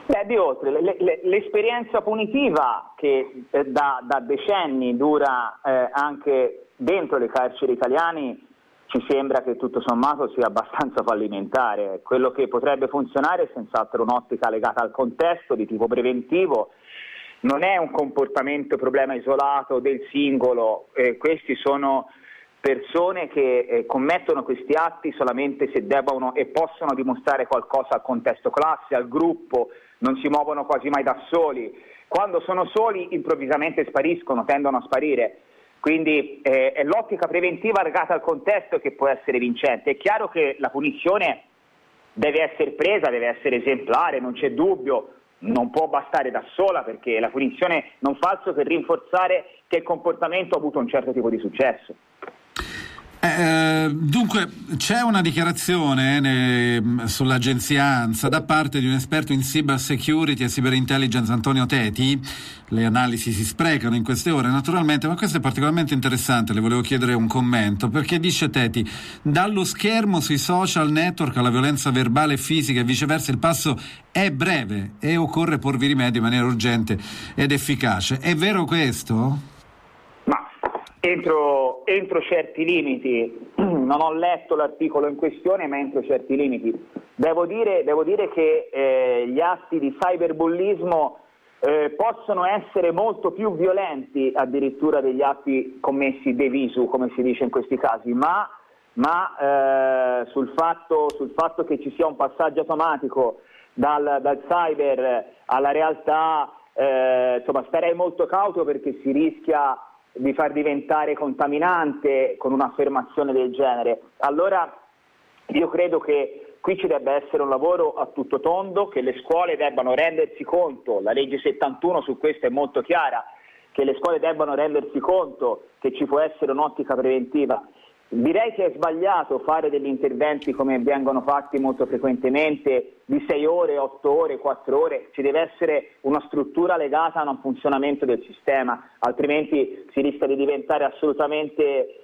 Di oltre, l'esperienza punitiva che da decenni dura anche dentro le carceri italiane ci sembra che tutto sommato sia abbastanza fallimentare. Quello che potrebbe funzionare è senz'altro un'ottica legata al contesto di tipo preventivo, non è un comportamento problema isolato del singolo, questi sono persone che commettono questi atti solamente se debbano e possono dimostrare qualcosa al contesto classe, al gruppo, non si muovono quasi mai da soli. Quando sono soli improvvisamente spariscono, tendono a sparire. Quindi è l'ottica preventiva legata al contesto che può essere vincente. È chiaro che la punizione deve essere presa, deve essere esemplare, non c'è dubbio, non può bastare da sola perché la punizione non fa altro che rinforzare che il comportamento ha avuto un certo tipo di successo. Dunque c'è una dichiarazione sull'agenzia ANSA da parte di un esperto in cyber security e cyber intelligence, Antonio Teti. Le analisi si sprecano in queste ore naturalmente, ma questo è particolarmente interessante, le volevo chiedere un commento, perché dice Teti: dallo schermo sui social network alla violenza verbale e fisica e viceversa il passo è breve e occorre porvi rimedio in maniera urgente ed efficace. È vero questo? Entro certi limiti, non ho letto l'articolo in questione, ma entro certi limiti. Devo dire che gli atti di cyberbullismo possono essere molto più violenti addirittura degli atti commessi de visu, come si dice in questi casi, ma sul fatto che ci sia un passaggio automatico dal cyber alla realtà, starei molto cauto perché si rischia di far diventare contaminante con un'affermazione del genere. Allora io credo che qui ci debba essere un lavoro a tutto tondo, che le scuole debbano rendersi conto, la legge 71 su questo è molto chiara, che le scuole debbano rendersi conto che ci può essere un'ottica preventiva. Direi che è sbagliato fare degli interventi come vengono fatti molto frequentemente di 6 ore, 8 ore, 4 ore, ci deve essere una struttura legata a un funzionamento del sistema, altrimenti si rischia di diventare assolutamente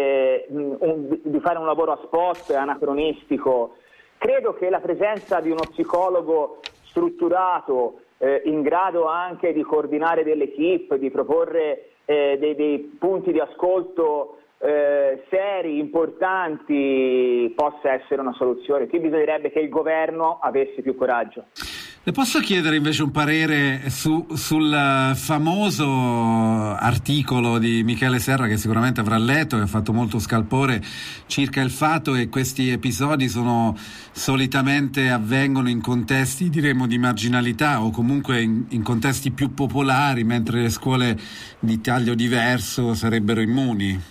di fare un lavoro a spot, anacronistico. Credo che la presenza di uno psicologo strutturato, in grado anche di coordinare delle equip, di proporre dei punti di ascolto seri, importanti, possa essere una soluzione. Qui bisognerebbe che il governo avesse più coraggio. Le posso chiedere invece un parere sul famoso articolo di Michele Serra, che sicuramente avrà letto, che ha fatto molto scalpore circa il fatto che questi episodi solitamente avvengono in contesti, diremo, di marginalità o comunque in contesti più popolari, mentre le scuole di taglio diverso sarebbero immuni?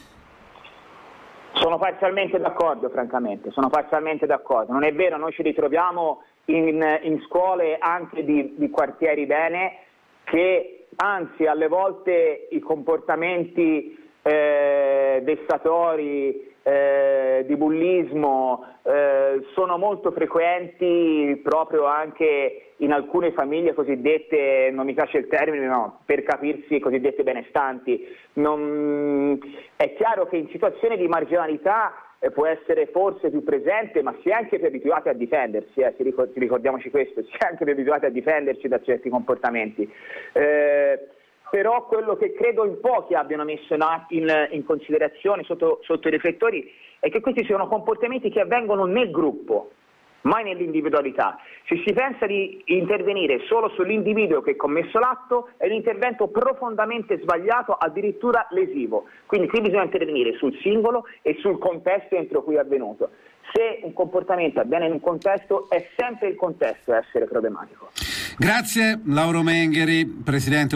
Sono parzialmente d'accordo, francamente, Non è vero, noi ci ritroviamo in scuole anche di quartieri bene, che anzi alle volte i comportamenti vessatori, di bullismo sono molto frequenti proprio anche in alcune famiglie cosiddette, non mi piace il termine, no, per capirsi, cosiddette benestanti. È chiaro che in situazioni di marginalità può essere forse più presente, ma si è anche più abituati a difendersi, ricordiamoci questo, si è anche più abituati a difenderci da certi comportamenti. Però quello che credo in pochi abbiano messo in considerazione sotto i riflettori è che questi sono comportamenti che avvengono nel gruppo, mai nell'individualità. Se si pensa di intervenire solo sull'individuo che ha commesso l'atto, è un intervento profondamente sbagliato, addirittura lesivo. Quindi qui bisogna intervenire sul singolo e sul contesto entro cui è avvenuto. Se un comportamento avviene in un contesto, è sempre il contesto a essere problematico. Grazie Lauro Mengheri, Presidente